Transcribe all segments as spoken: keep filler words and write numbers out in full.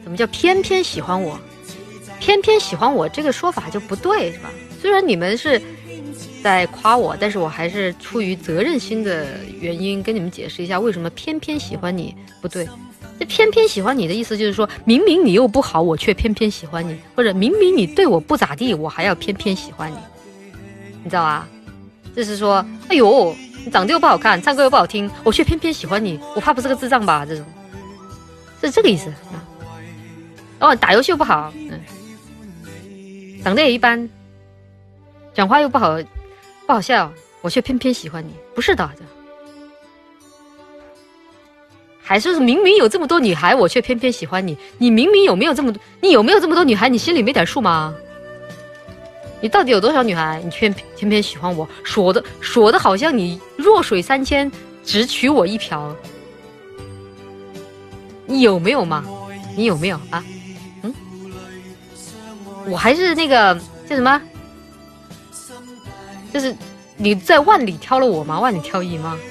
怎么叫偏偏喜欢我？偏偏喜欢我这个说法就不对，是吧？虽然你们是在夸我，但是我还是出于责任心的原因跟你们解释一下，为什么偏偏喜欢你不对。这偏偏喜欢你的意思就是说，明明你又不好，我却偏偏喜欢你，或者明明你对我不咋地，我还要偏偏喜欢你，你知道吧？就是说，哎呦，你长得又不好看，唱歌又不好听，我却偏偏喜欢你，我怕不是个智障吧？这种是这个意思。哦，打游戏又不好，嗯，长得也一般，讲话又不好，不好笑，我却偏偏喜欢你，不是的，这还是明明有这么多女孩，我却偏偏喜欢你。你明明有没有这么多，你有没有这么多女孩？你心里没点数吗？你到底有多少女孩？你偏偏偏喜欢我，说的说的好像你弱水三千，只取我一瓢。你有没有吗？你有没有啊？嗯，我还是那个叫什么？就是你在万里挑了我吗？万里挑一吗？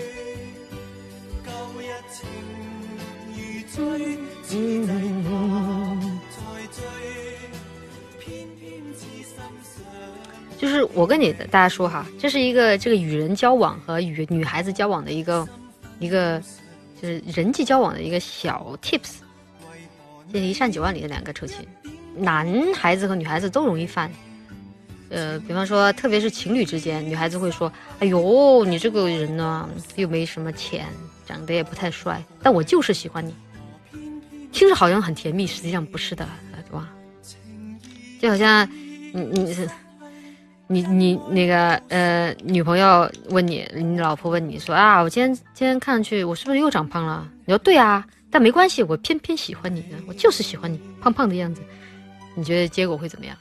就是我跟你大家说哈，这是一个这个与人交往和与女孩子交往的一个一个就是人际交往的一个小 tips， 这是一善九万里的两个抽签，男孩子和女孩子都容易犯。呃，比方说，特别是情侣之间，女孩子会说：“哎呦，你这个人呢，又没什么钱，长得也不太帅，但我就是喜欢你。”听着好像很甜蜜，实际上不是的，对吧？就好像你你你你那个呃，女朋友问你，你老婆问你说啊，我今天今天看上去我是不是又长胖了？你说对啊，但没关系，我偏偏喜欢你呢，我就是喜欢你胖胖的样子。你觉得结果会怎么样？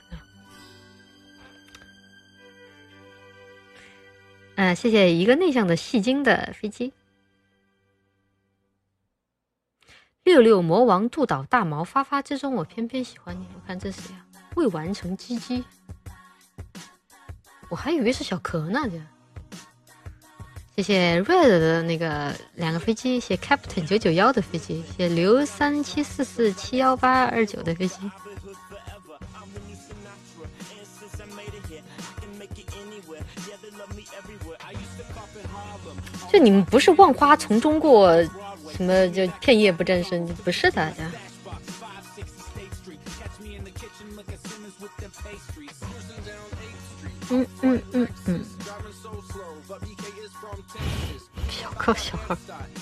嗯、呃，谢谢一个内向的戏精的飞机。六六魔王渡岛大毛发发之中，我偏偏喜欢你。我看这是谁啊？未完成鸡鸡，我还以为是小壳呢。这谢谢 Red 的那个两个飞机，谢谢 Captain 九九一的飞机，谢谢刘三七四四七幺八二九的飞机。就你们不是万花丛中过，什么就片叶不沾身，不是的，这。嗯嗯嗯嗯，小高小号。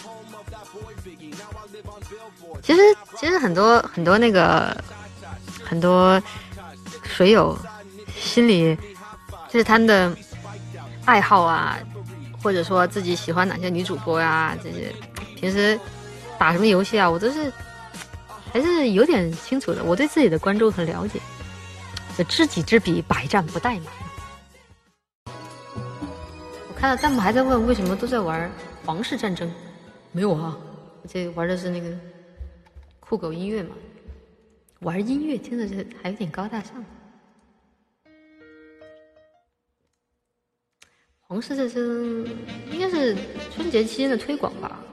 其实其实很多很多那个很多水友心里就是他们的爱好啊，或者说自己喜欢哪些女主播啊，这些平时打什么游戏啊，我都是还是有点清楚的。我对自己的观众很了解，知己知彼，百战不殆嘛。我看到弹幕还在问为什么都在玩皇室战争，没有啊，我这玩的是那个酷狗音乐嘛，玩音乐听着这还有点高大上。皇室战争应该是春节期间的推广吧，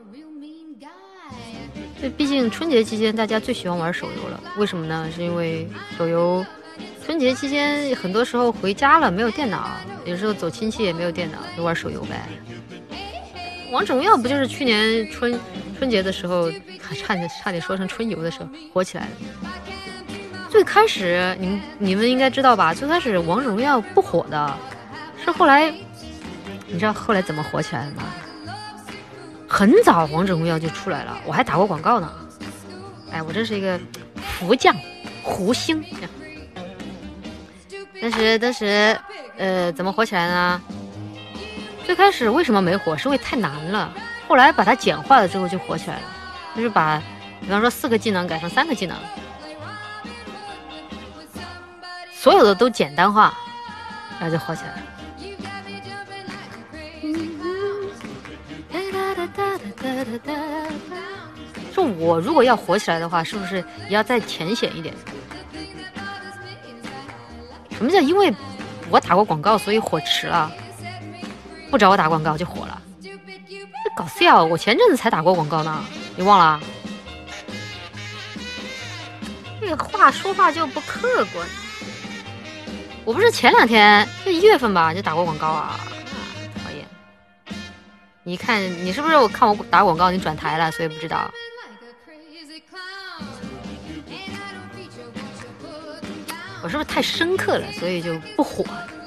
这毕竟春节期间大家最喜欢玩手游了，为什么呢？是因为手游春节期间很多时候回家了没有电脑，有时候走亲戚也没有电脑，就玩手游呗。王者荣耀不就是去年春春节的时候，差点差点说成春游的时候火起来了。最开始你们你们应该知道吧？最开始王者荣耀不火的，是后来你知道后来怎么火起来的吗？很早王者荣耀就出来了，我还打过广告呢。哎，我真是一个福将胡星。但是当时呃怎么火起来呢？最开始为什么没火？是因为太难了。后来把它简化了之后就火起来了，就是把比方说四个技能改成三个技能，所有的都简单化，然后就火起来了。说我如果要火起来的话，是不是也要再浅显一点？什么叫因为我打过广告所以火迟了？不找我打广告就火了？这搞笑！我前阵子才打过广告呢，你忘了？ 这话说话就不客观。我不是前两天就一月份吧，就打过广告啊，讨厌！你看你是不是我看我打广告你转台了，所以不知道。我是不是太深刻了，所以就不火？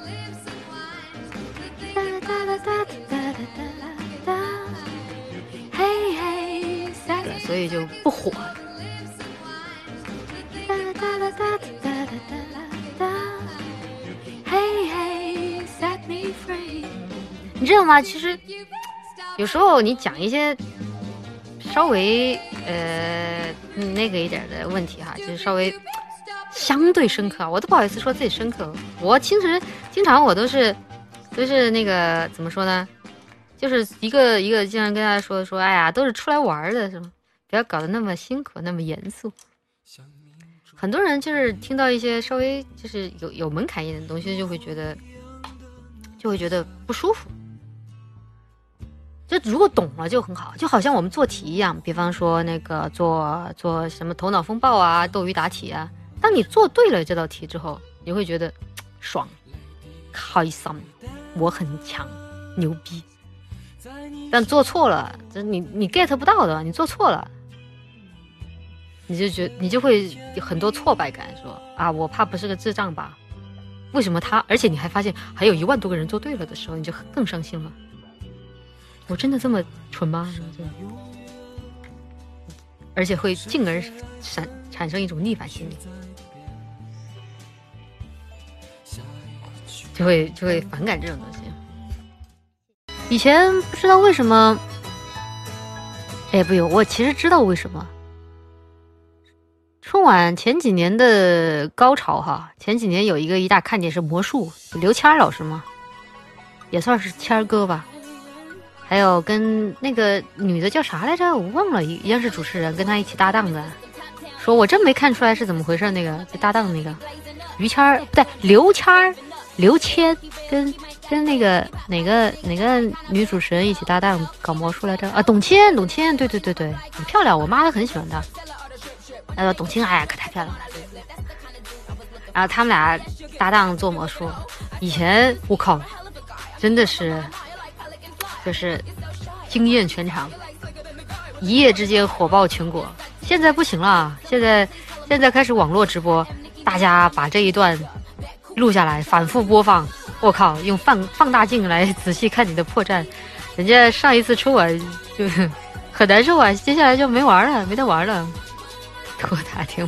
嘿嘿，所以就不火。你知道吗？其实有时候你讲一些稍微呃那个一点的问题哈，就是稍微相对深刻，我都不好意思说自己深刻。我其实经常我都是都是那个怎么说呢？就是一个一个经常跟大家说说，哎呀，都是出来玩的，是吗？不要搞得那么辛苦，那么严肃。很多人就是听到一些稍微就是有有门槛一点的东西，就会觉得就会觉得不舒服。就如果懂了就很好，就好像我们做题一样，比方说那个做做什么头脑风暴啊、斗鱼答题啊，当你做对了这道题之后，你会觉得爽、开心，我很强，牛逼。但做错了，这你你 get 不到的，你做错了，你就觉你就会有很多挫败感，说啊，我怕不是个智障吧？为什么他？而且你还发现还有一万多个人做对了的时候，你就更伤心了。我真的这么蠢吗？而且会进而产产生一种逆反心理，就会就会反感这种东西。以前不知道为什么，哎，不有，我其实知道为什么。春晚前几年的高潮哈，前几年有一个一大看点是魔术，刘谦老师嘛，也算是谦哥吧。还有跟那个女的叫啥来着，我忘了，一样是主持人，跟他一起搭档的，说我真没看出来是怎么回事。那个就搭档那个于谦儿，不对，刘谦儿，刘谦跟跟那个哪个哪个女主持人一起搭档搞魔术来着啊？董卿，董卿，对对对对，很漂亮，我妈都很喜欢她。呃，董卿，哎呀，可太漂亮了。然后他们俩搭档做魔术，以前我靠，真的是。就是惊艳全场，一夜之间火爆全国。现在不行了，现在现在开始网络直播，大家把这一段录下来反复播放。我靠，用放放大镜来仔细看你的破绽。人家上一次春晚就很难受啊，接下来就没玩了，没得玩了。多大天！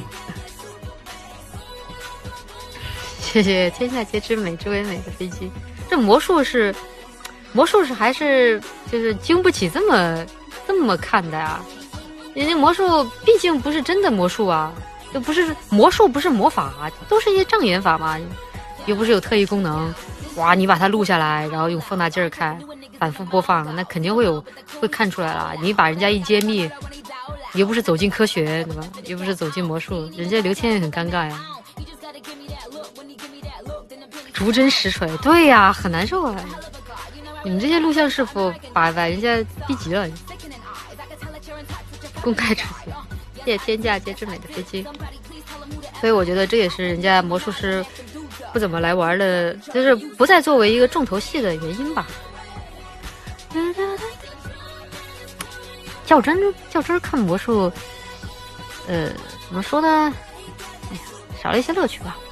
谢谢天下皆知美之为美的飞机。这魔术是。魔术是还是就是经不起这么这么看的呀？人家魔术毕竟不是真的魔术啊，又不是魔术，不是魔法啊，都是一些障眼法嘛，又不是有特异功能。哇，你把它录下来，然后用放大镜看，反复播放，那肯定会有会看出来了。你把人家一揭秘，又不是走进科学，对吧？又不是走进魔术，人家刘谦也很尴尬呀。逐帧实锤，对呀，很难受啊。你们这些录像师傅把把人家逼急了，公开出去，谢谢天价皆之美的飞机。所以我觉得这也是人家魔术师不怎么来玩的，就是不再作为一个重头戏的原因吧。较真较真看魔术，呃，怎么说呢？哎呀，少了一些乐趣吧。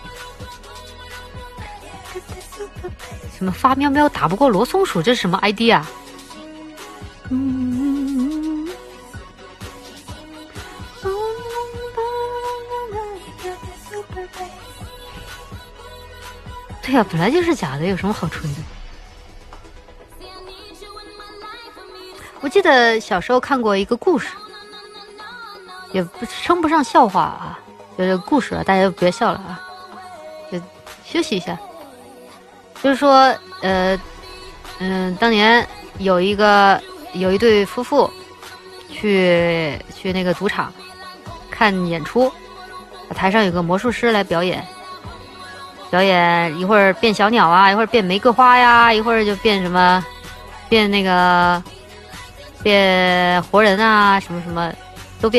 什么发喵喵打不过罗松鼠，这是什么 I D 啊？嗯，对呀、啊，本来就是假的，有什么好吹的？我记得小时候看过一个故事，也不称不上笑话啊，就是故事，大家就别笑了啊，就休息一下。就是说，呃，嗯，当年有一个有一对夫妇去去那个赌场看演出，台上有个魔术师来表演，表演一会儿变小鸟啊，一会儿变玫瑰花呀，一会儿就变什么，变那个变活人啊，什么什么都变。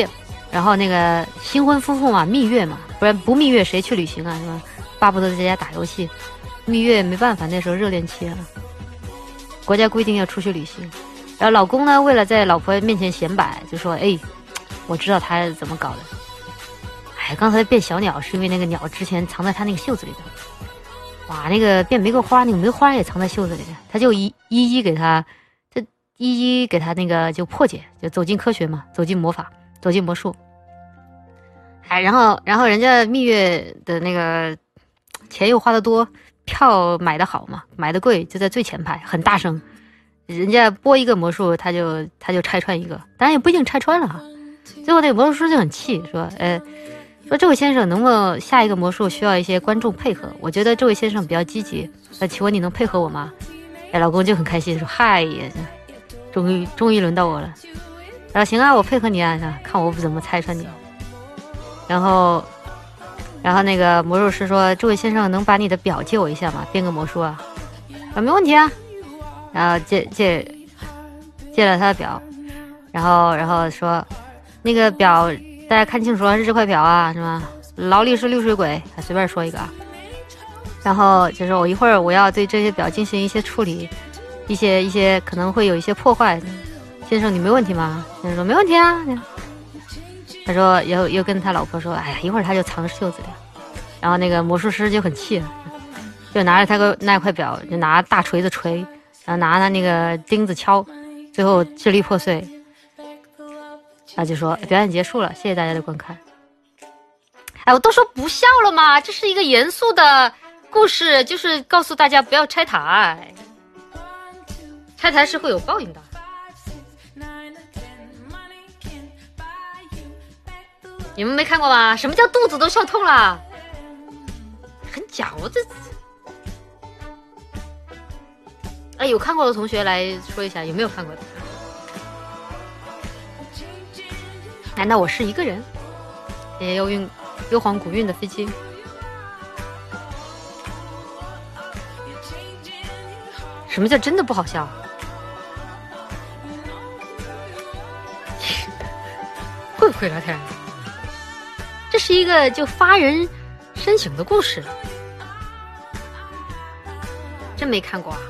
然后那个新婚夫妇嘛，蜜月嘛，不然不蜜月谁去旅行啊？是吧？巴不得在家打游戏，蜜月没办法，那时候热恋期啊，国家规定要出去旅行。然后老公呢，为了在老婆面前显摆，就说：“哎，我知道他怎么搞的。哎，刚才变小鸟是因为那个鸟之前藏在他那个袖子里的。哇，那个变玫瑰花，那个梅花也藏在袖子里的。他就一一一给他，这一一给他那个就破解，就走进科学嘛，走进魔法，走进魔术。哎，然后然后人家蜜月的那个钱又花得多，票买的好嘛，买的贵，就在最前排，很大声。”人家播一个魔术，他就他就拆穿一个，当然也不一定拆穿了哈。最后那个魔术师就很气，说：“呃，说这位先生，能不能下一个魔术需要一些观众配合？我觉得这位先生比较积极，呃，请问你能配合我吗？”哎，老公就很开心，说：“嗨呀，终于终于轮到我了。”然后行啊，我配合你啊，看我不怎么拆穿你。然后，然后那个魔术师说：“这位先生，能把你的表借我一下吗？编个魔术啊？”啊，没问题啊。然后借借借了他的表，然后然后说，那个表大家看清楚了，是这块表啊，是吧？劳力士绿水鬼，随便说一个啊。然后就说我一会儿我要对这些表进行一些处理，一些一些可能会有一些破坏。先生你没问题吗？先生说没问题啊。他说又又跟他老婆说，哎呀，一会儿他就藏袖子里。然后那个魔术师就很气，就拿着他个那块表，就拿大锤子锤。然后拿他那个钉子敲，最后支离破碎。他就说表演结束了，谢谢大家的观看。哎，我都说不笑了嘛，这是一个严肃的故事，就是告诉大家不要拆台，拆台是会有报应的。你们没看过吗？什么叫肚子都笑痛了？很假，我这。哎，有看过的同学来说一下，有没有看过的？难道我是一个人？也要用幽黄古韵的飞机？什么叫真的不好笑？会不会聊天？这是一个就发人深省的故事，真没看过啊？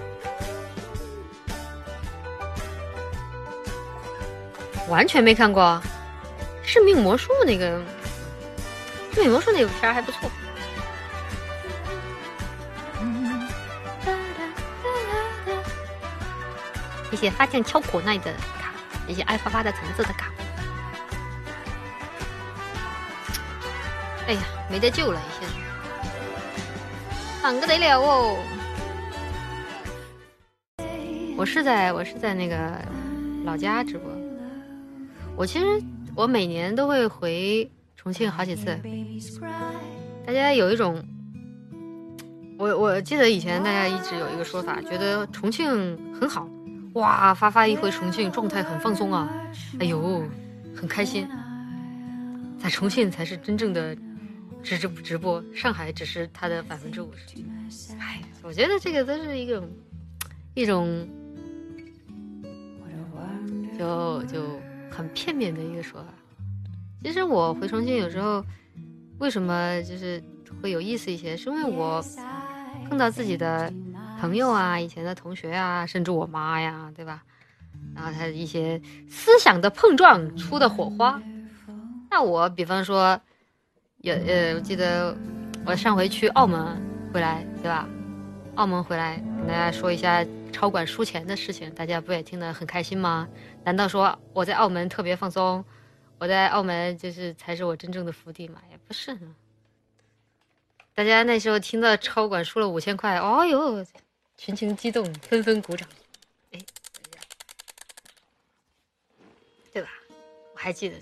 完全没看过，生命魔术那个，生命魔术那个片儿还不错。谢谢发现超可爱的卡，谢谢爱发发的橙色的卡。哎呀，没得救了，现在忙个得了哦。我是在我是在那个老家直播。我其实我每年都会回重庆好几次，大家有一种，我我记得以前大家一直有一个说法，觉得重庆很好，哇，发发一回重庆状态很放松啊，哎呦，很开心，在重庆才是真正的直直直播，上海只是它的百分之五十，哎，我觉得这个都是一个一种就就。很片面的一个说法。其实我回重庆有时候为什么就是会有意思一些，是因为我碰到自己的朋友啊，以前的同学啊，甚至我妈呀，对吧？然后他一些思想的碰撞出的火花。那我比方说有呃我记得我上回去澳门回来，对吧？澳门回来跟大家说一下超管输钱的事情，大家不也听得很开心吗？难道说我在澳门特别放松，我在澳门就是才是我真正的福地嘛？也不是呢。大家那时候听到超管输了五千块，哦哟，群情激动，纷纷鼓掌。哎，对吧？我还记得。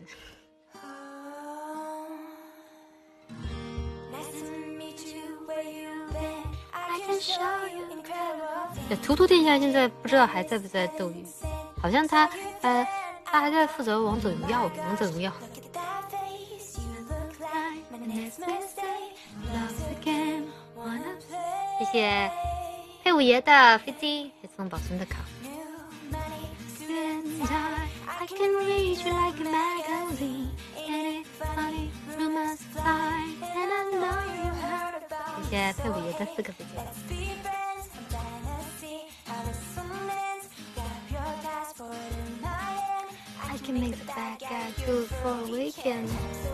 图图殿下现在不知道还在不在斗鱼，好像他呃他还在负责王者荣耀，王者荣耀。谢谢配五爷的飞机，还送保存的卡。 谢谢佩里的四个飞机。I can make the bad guy good for a weekend。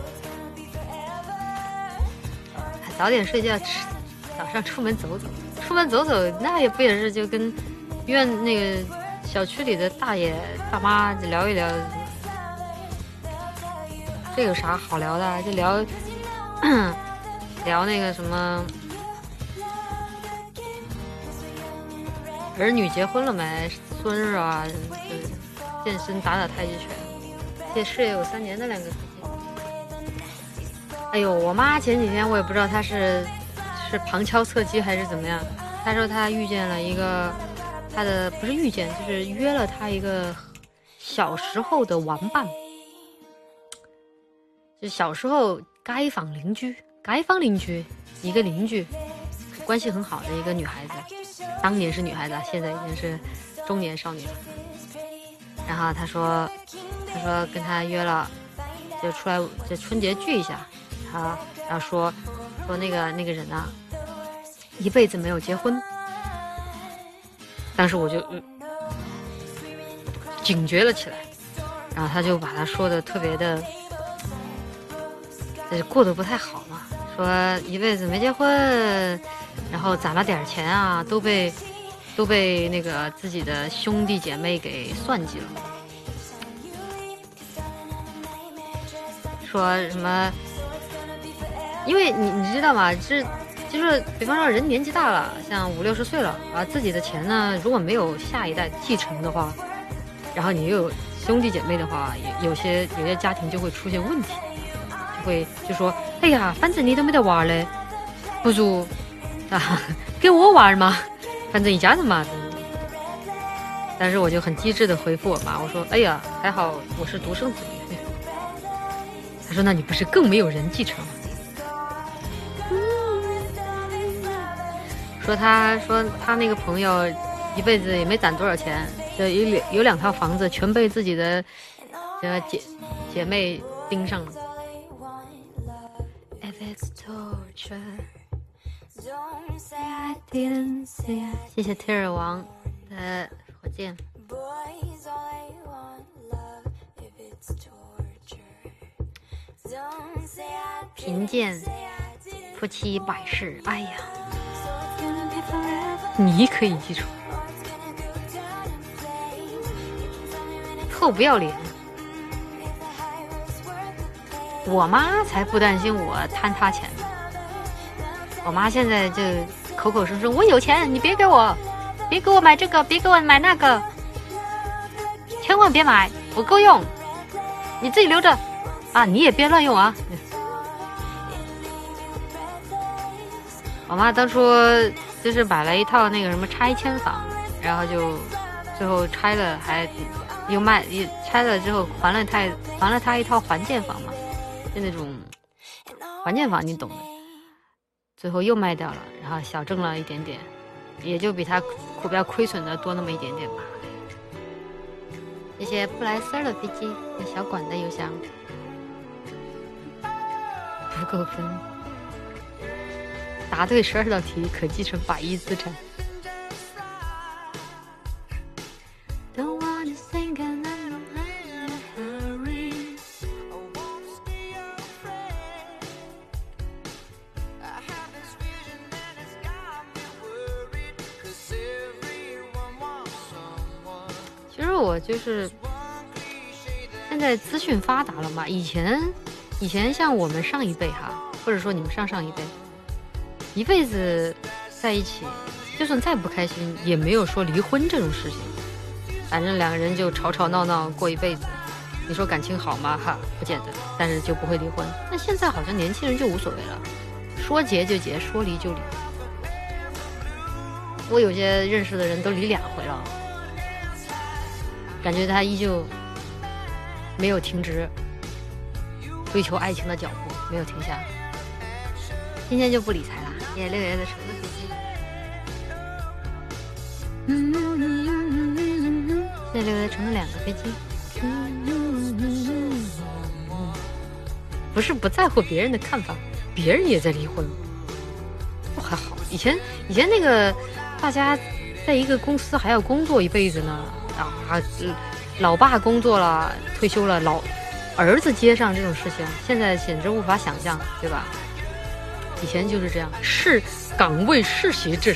早点睡觉，吃早上出门走走，出门走走，那也不也是就跟院那个小区里的大爷大妈聊一聊，这有啥好聊的？就聊聊那个什么儿女结婚了没，孙儿啊，就是健身打打太极拳。这事业有三年的两个飞机。哎呦，我妈前几天我也不知道她是是旁敲侧击还是怎么样，她说她遇见了一个她的不是遇见，就是约了她一个小时候的玩伴，就小时候街坊邻居，街坊邻居一个邻居，关系很好的一个女孩子，当年是女孩子，现在已经是中年少女了。然后她说，她说跟她约了，就出来这春节聚一下。她然后说说那个那个人啊，一辈子没有结婚。当时我就、嗯、警觉了起来，然后她就把她说的特别的，就是过得不太好嘛，说一辈子没结婚，然后攒了点钱啊，都被都被那个自己的兄弟姐妹给算计了，说什么？因为你你知道吗？是就是比方说人年纪大了，像五六十岁了啊，自己的钱呢，如果没有下一代继承的话，然后你又有兄弟姐妹的话，有有些有些家庭就会出现问题，就会就说，哎呀，反正你都没得娃嘞，不如啊给我娃嘛，反正一家人嘛。但是我就很机智的回复我妈，我说，哎呀，还好我是独生子女。她说，那你不是更没有人继承吗？说他说他那个朋友一辈子也没攒多少钱，就有两有两套房子全被自己的呃姐姐妹盯上了。谢谢特尔王的火箭。贫贱夫妻百事，哎呀。你可以记住，臭不要脸！我妈才不担心我贪她钱呢。我妈现在就口口声声我有钱，你别给我，别给我买这个，别给我买那个，千万别买，不够用，你自己留着啊！你也别乱用啊！我妈当初就是买了一套那个什么拆迁房，然后就最后拆了，还又卖，也拆了之后还了他还了他一套还建房嘛，就那种还建房，你懂的。最后又卖掉了，然后小挣了一点点，也就比他苦标亏损的多那么一点点吧。谢谢布莱斯尔的飞机，小管的邮箱不够分。答对十二道题可继承百亿资产。其实我就是现在资讯发达了嘛，以前以前像我们上一辈哈，或者说你们上上一辈。一辈子在一起，就算再不开心，也没有说离婚这种事情。反正两个人就吵吵闹闹过一辈子，你说感情好吗？哈，不见得，但是就不会离婚。那现在好像年轻人就无所谓了，说结就结，说离就离。我有些认识的人都离两回了，感觉他依旧没有停止追求爱情的脚步，没有停下。今天就不理财了。谢谢六爷的橙子飞机，谢谢六爷橙子两个飞机。 不是不在乎别人的看法，别人也在离婚，不还好。以前以前那个大家在一个公司还要工作一辈子呢啊，老爸工作了退休了，老儿子接上这种事情，现在简直无法想象，对吧？以前就是这样，是岗位世袭制。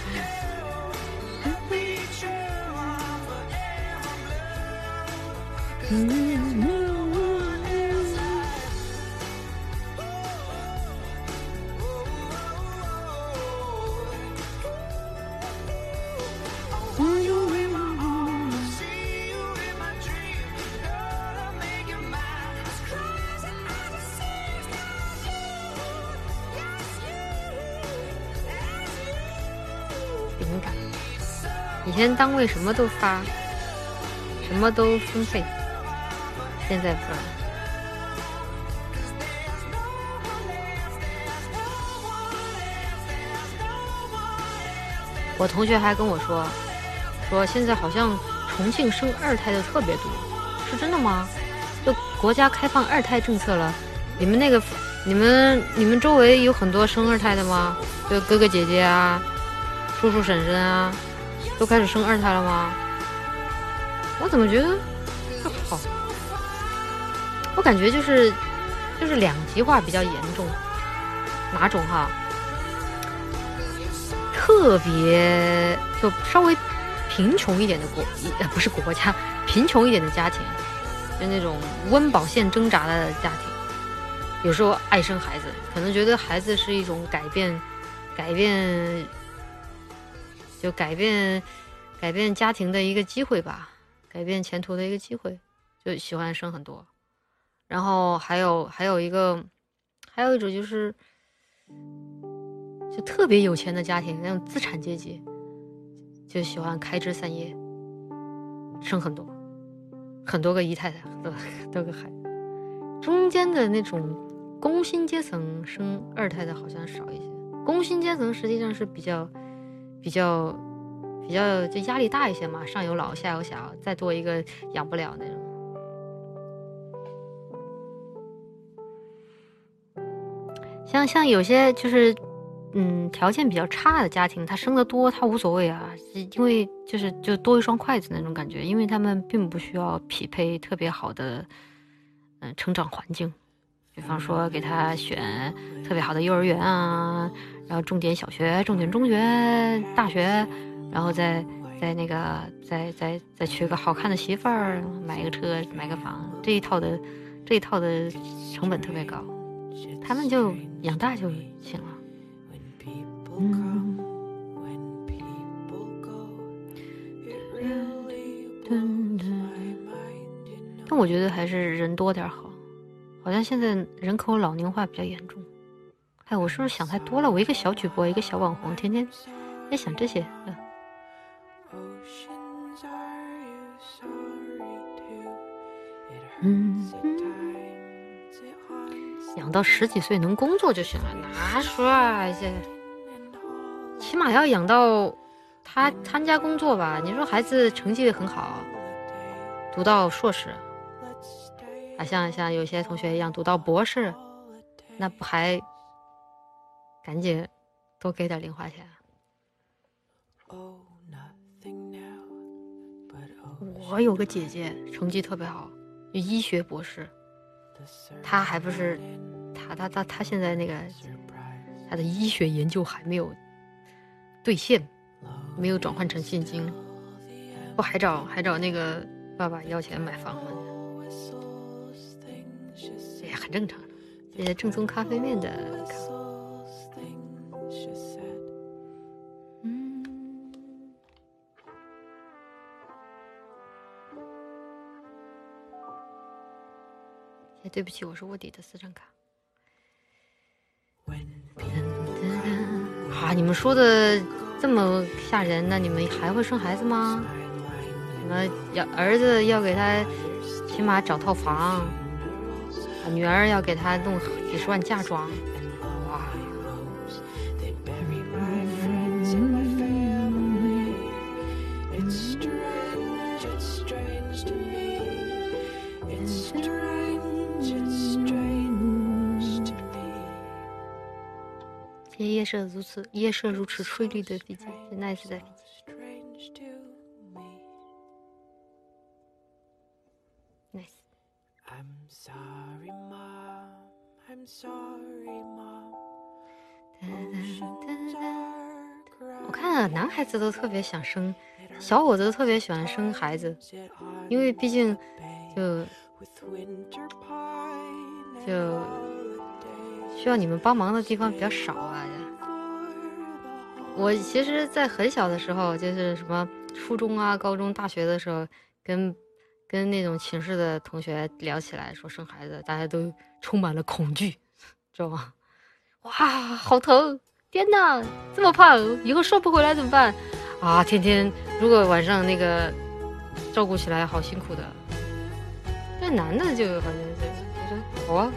灵感，以前单位什么都发，什么都分配，现在不知道。我同学还跟我说，说现在好像重庆生二胎的特别多，是真的吗？就国家开放二胎政策了，你们那个，你们你们周围有很多生二胎的吗？就哥哥姐姐啊。叔叔婶婶啊，都开始生二胎了吗？我怎么觉得这好？我感觉就是就是两极化比较严重，哪种哈？特别就稍微贫穷一点的国，呃不是国家，贫穷一点的家庭，就那种温饱线挣扎的家庭，有时候爱生孩子，可能觉得孩子是一种改变，改变。就改变改变家庭的一个机会吧，改变前途的一个机会，就喜欢生很多。然后还有还有一个还有一种就是就特别有钱的家庭，那种资产阶级，就喜欢开枝散叶，生很多很多个姨太太，很多很多个孩子。中间的那种工薪阶层生二胎的好像少一些，工薪阶层实际上是比较比较比较就压力大一些嘛，上有老下有小，再多一个养不了那种。像像有些就是嗯条件比较差的家庭，他生的多他无所谓啊，因为就是就多一双筷子那种感觉，因为他们并不需要匹配特别好的嗯、呃、成长环境，比方说给他选特别好的幼儿园啊，然后重点小学、重点中学、大学，然后再再那个再再再娶个好看的媳妇儿，买个车、买个房，这一套的这一套的成本特别高，他们就养大就行了。嗯，但我觉得还是人多点好，好像现在人口老龄化比较严重。哎，我是不是想太多了？我一个小主播，一个小网红，天天在想这些。嗯，嗯嗯，养到十几岁能工作就行了，哪说啊？这起码要养到他参加工作吧？你说孩子成绩很好，读到硕士，啊，像像有些同学一样读到博士，那不还赶紧多给点零花钱？我有个姐姐成绩特别好，医学博士，她还不是她她她她现在那个她的医学研究还没有兑现，没有转换成现金，不还找还找那个爸爸要钱买房吗？这也很正常。这些正宗咖啡面的卡，嗯，哎，对不起，我是卧底的私藏卡。啊，你们说的这么吓人，那你们还会生孩子吗？什么要儿子要给他起码找套房，女儿要给他弄几十万嫁妆，哇！ 这些夜色如此夜色如此翠绿的飞机，那也是在飞机。Nice。I'm sorry, mom. I'm sorry, mom. 我看男孩子都特别想生，小伙子都特别喜欢生孩子，因为毕竟就就需要你们帮忙的地方比较少啊。我其实在很小的时候，就是什么初中啊、高中、大学的时候，跟跟那种寝室的同学聊起来说生孩子，大家都充满了恐惧，知道吗？哇，好疼！天哪，这么胖，以后瘦不回来怎么办？啊，天天如果晚上那个照顾起来好辛苦的。但男的就好像就就说好啊。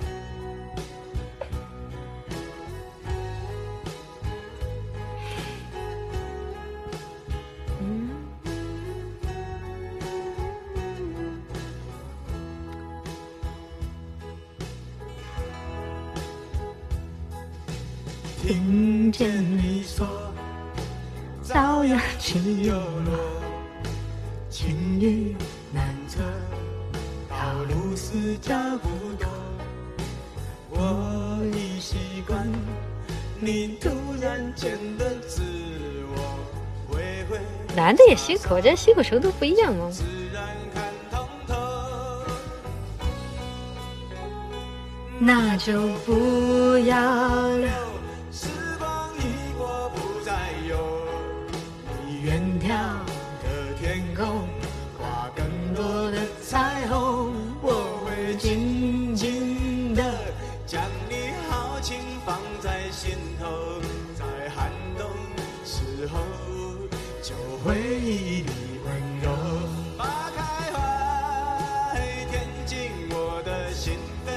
听见你说朝阳起又落，情雨难测，道路是脚步多，我已习惯你突然间的自我，挥挥男的也辛苦，这辛苦程度不一样吗？那就不要了，时光一过不再有，你远眺的天空画更多的彩虹，我会静静的将你豪情放在心头，在寒冬时候就回忆里温柔，花开花填进我的心扉，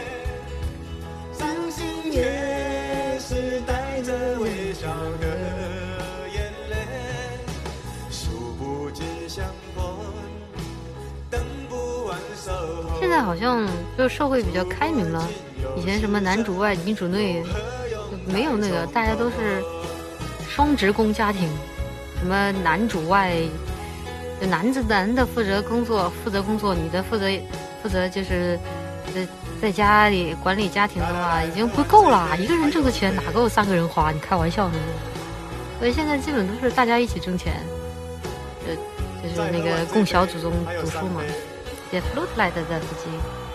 也是带着微笑的眼泪，数不尽相逢，等不完守候。现在好像就社会比较开明了，以前什么男主外女主内没有那个，大家都是双职工家庭，什么男主外，男子男的负责工作负责工作，女的负责负责就是呃在家里管理家庭的话已经不够了，一个人挣的钱哪够三个人花，你开玩笑呢？所以现在基本都是大家一起挣钱，就就是那个供小祖宗读书嘛，也 float 来的在附近。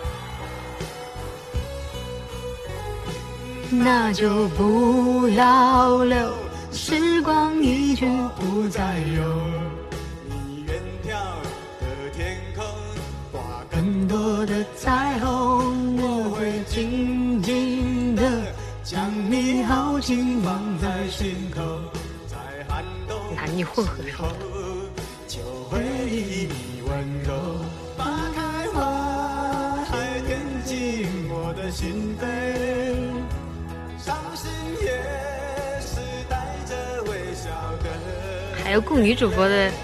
那就不要留，时光一去不再有，你远眺的天空画更多的彩虹，我会静静的将你豪情放在心头，在寒冬男女混合说的，就回忆你温柔，花开花还填进我的心扉，伤心也是带着微笑的。还有供女主播的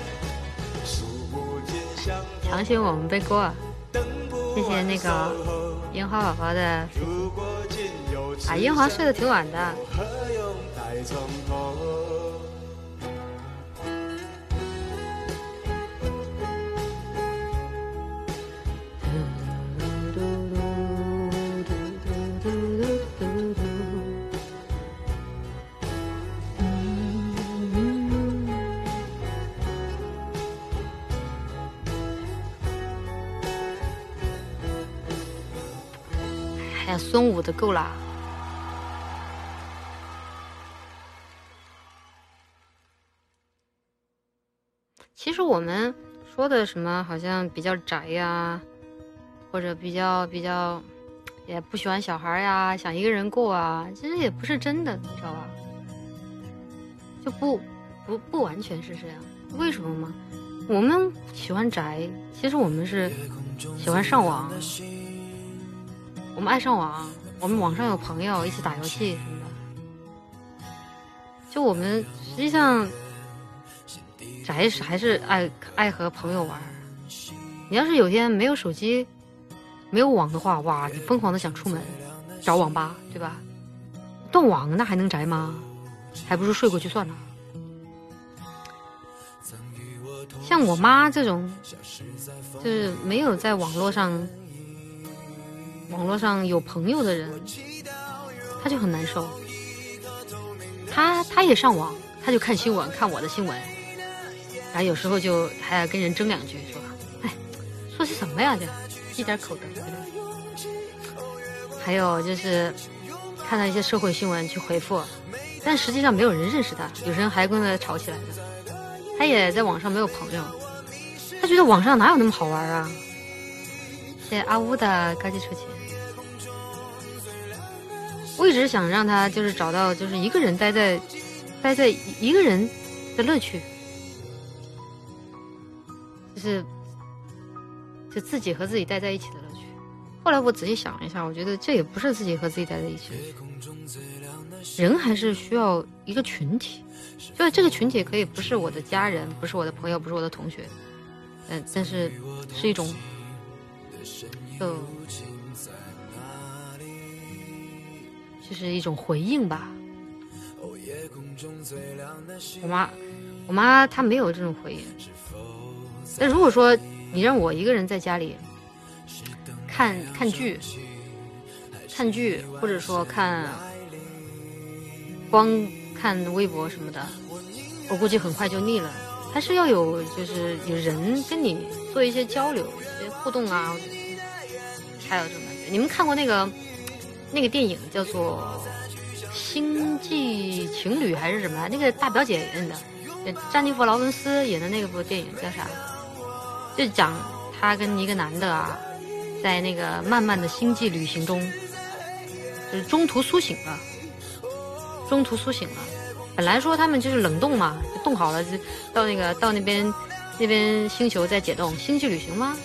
强行我们背锅啊！谢谢那个樱花宝宝的啊，樱花睡得挺晚的。还有孙武的够啦。其实我们说的什么好像比较宅呀，或者比较比较也不喜欢小孩呀，想一个人过啊，其实也不是真的，你知道吧？就不不不完全是这样。为什么吗？我们喜欢宅，其实我们是喜欢上网，我们爱上网，我们网上有朋友一起打游戏什么的。就我们实际上宅是还是爱爱和朋友玩。你要是有天没有手机没有网的话，哇，你疯狂的想出门找网吧，对吧？ 断网那还能宅吗？还不如睡过去算了。像我妈这种，就是没有在网络上，网络上有朋友的人，她就很难受。她她也上网，她就看新闻，看我的新闻，然后有时候就还要跟人争两句，说，哎，说些什么呀？这一点口德。还有就是看到一些社会新闻去回复，但实际上没有人认识他，有人还跟他吵起来的。他也在网上没有朋友，他觉得网上哪有那么好玩啊？谢谢阿乌的高级车钱。我一直想让他就是找到就是一个人待在待在一个人的乐趣，就是就自己和自己待在一起的乐趣。后来我仔细想一下，我觉得这也不是自己和自己待在一起的乐趣，人还是需要一个群体。就是这个群体可以不是我的家人，不是我的朋友，不是我的同学，嗯，但是是一种，就就是一种回应吧。我妈，我妈她没有这种回应。但如果说你让我一个人在家里看看剧，看剧，或者说看光看微博什么的，我估计很快就腻了。还是要有就是有人跟你做一些交流、一些互动啊，才有这种感觉。你们看过那个那个电影叫做《星际情侣》还是什么？那个大表姐演的，詹妮弗·劳伦斯演的那个部电影叫啥？就讲她跟一个男的啊，在那个漫漫的星际旅行中，就是中途苏醒了。中途苏醒了，本来说他们就是冷冻嘛，就冻好了，就到那个到那边那边星球再解冻，星际旅行吗？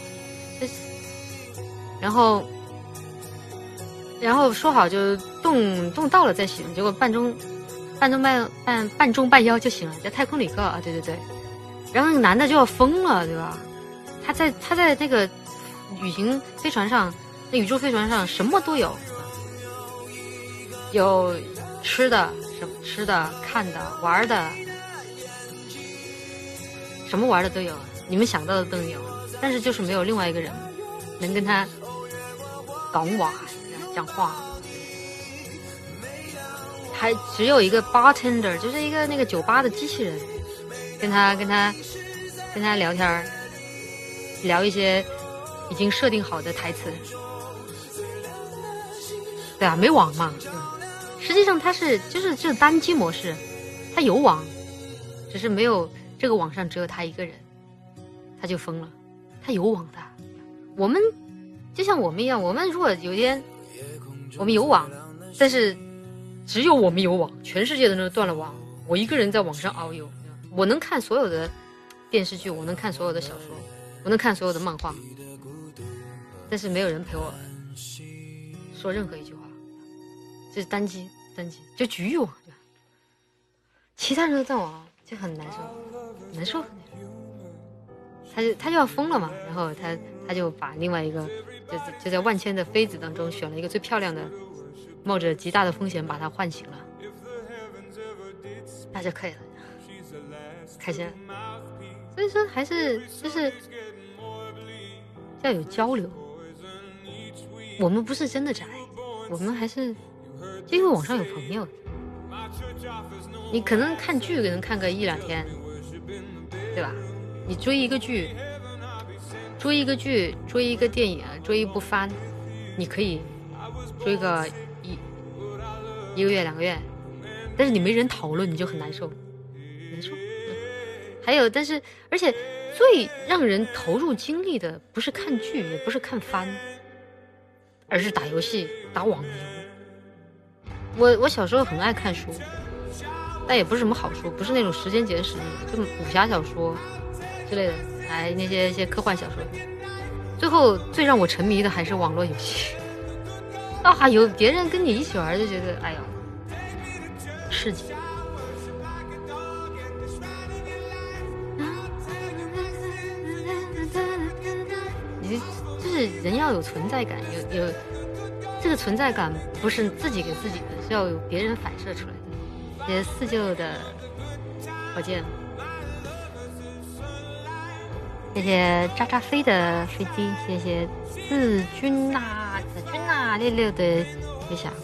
然后然后说好就冻冻到了再醒，结果半中半中半半半中半腰就醒了，在太空里个啊，对对对，然后那个男的就要疯了，对吧？他在他在那个旅行飞船上，那宇宙飞船上什么都有，有吃的，什么吃的、看的、玩的，什么玩的都有，你们想到的都有，但是就是没有另外一个人能跟他讲话、讲话，还只有一个 bartender， 就是一个那个酒吧的机器人，跟他跟他跟他聊天，聊一些已经设定好的台词。对啊，没网嘛。实际上它是就是这单机模式，它有网，只是没有这个网上只有他一个人，他就疯了。他有网的，我们就像我们一样，我们如果有一天我们有网，但是只有我们有网，全世界的人都断了网，我一个人在网上遨游，我能看所有的电视剧，我能看所有的小说，我能看所有的漫画，但是没有人陪我说任何一句话。这是单机，单机就局域网，其他人都在网就很难受，难受。他就他就要疯了嘛，然后他他就把另外一个就就在万千的妃子当中选了一个最漂亮的，冒着极大的风险把她唤醒了，那就可以了，开心了。所以说还是就是要有交流，我们不是真的宅，我们还是就因为网上有朋友，你可能看剧可能看个一两天，对吧？你追一个剧，追一个剧，追一个电影，追一部番，你可以追个一一个月两个月，但是你没人讨论，你就很难受，难受。嗯、还有，但是而且最让人投入精力的，不是看剧，也不是看番，而是打游戏、打网游。我我小时候很爱看书，但也不是什么好书，不是那种时间简史，就武侠小说之类的，哎，那些一些科幻小说。最后最让我沉迷的还是网络游戏啊！有别人跟你一起玩，就觉得哎呀，刺激。你就是人要有存在感，有有这个存在感不是自己给自己的，是要有别人反射出来的。谢谢四舅的火箭，谢谢渣渣飞的飞机，谢谢自君呐、子君呐、六六的分享。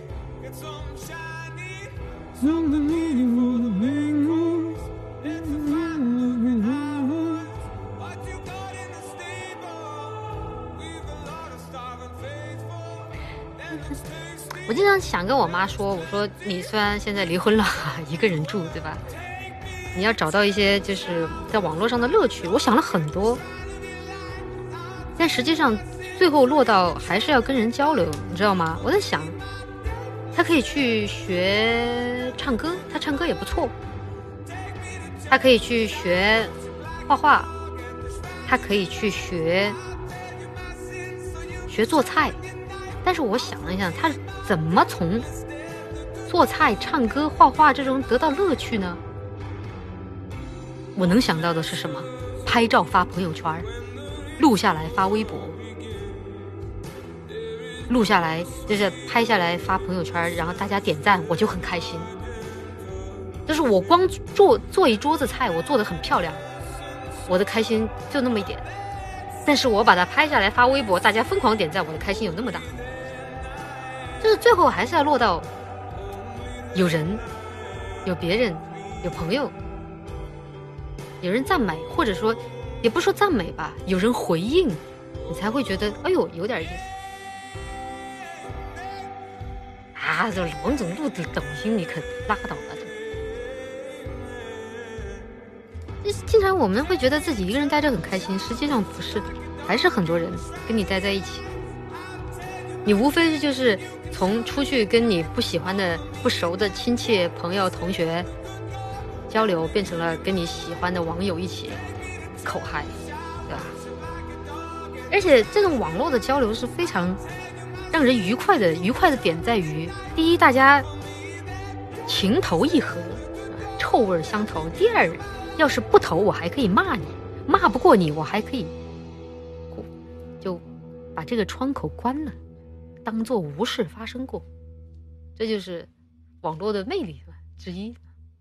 我经常想跟我妈说，我说你虽然现在离婚了，一个人住，对吧？你要找到一些就是在网络上的乐趣。我想了很多，但实际上最后落到还是要跟人交流，你知道吗？我在想，他可以去学唱歌，他唱歌也不错；他可以去学画画，他可以去学学做菜。但是我想了一下，他怎么从做菜、唱歌、画画这种得到乐趣呢？我能想到的是什么？拍照发朋友圈，录下来发微博，录下来就是拍下来发朋友圈，然后大家点赞，我就很开心。就是我光做做一桌子菜，我做得很漂亮，我的开心就那么一点。但是我把它拍下来发微博，大家疯狂点赞，我的开心有那么大。就是最后还是要落到有人、有别人、有朋友，有人赞美，或者说也不说赞美吧，有人回应，你才会觉得哎呦有点意思啊！这王总录的抖音你可拉倒吧！就经常我们会觉得自己一个人待着很开心，实际上不是，还是很多人跟你待在一起。你无非就是从出去跟你不喜欢的、不熟的亲戚、朋友、同学交流，变成了跟你喜欢的网友一起口嗨，对吧？而且这种网络的交流是非常让人愉快的，愉快的点在于：第一，大家情投意合，臭味相投；第二，要是不投，我还可以骂你，骂不过你，我还可以就把这个窗口关了。当作无事发生过，这就是网络的魅力之一。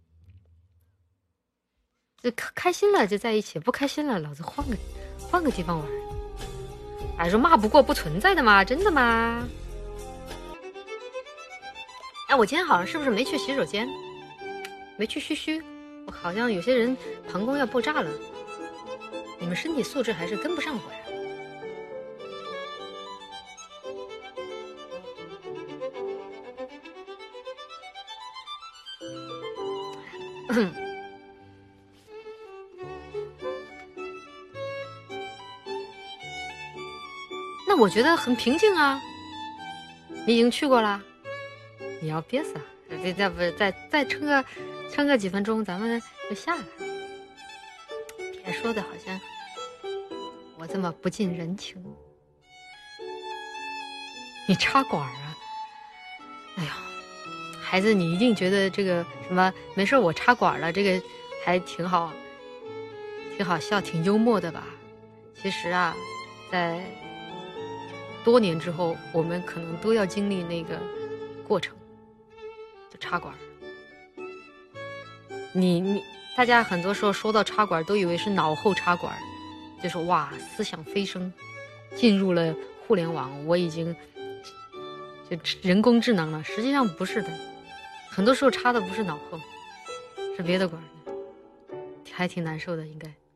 就开心了就在一起，不开心了老子换个换个地方玩。哎，说骂不过不存在的吗？真的吗？哎，我今天好像是不是没去洗手间？没去嘘嘘，我好像有些人膀胱要爆炸了。你们身体素质还是跟不上我呀。那我觉得很平静啊。你已经去过了，你要憋死啊！再再不再再撑个撑个几分钟，咱们就下来。别说的好像我这么不近人情。你插管啊？哎呀！孩子，你一定觉得这个什么没事我插管了，这个还挺好，挺好笑，挺幽默的吧？其实啊，在多年之后，我们可能都要经历那个过程，就插管。你你大家很多时候说到插管，都以为是脑后插管，就是哇，思想飞升，进入了互联网，我已经就人工智能了。实际上不是的。很多时候插的不是脑后，是别的管，还挺难受的，应该。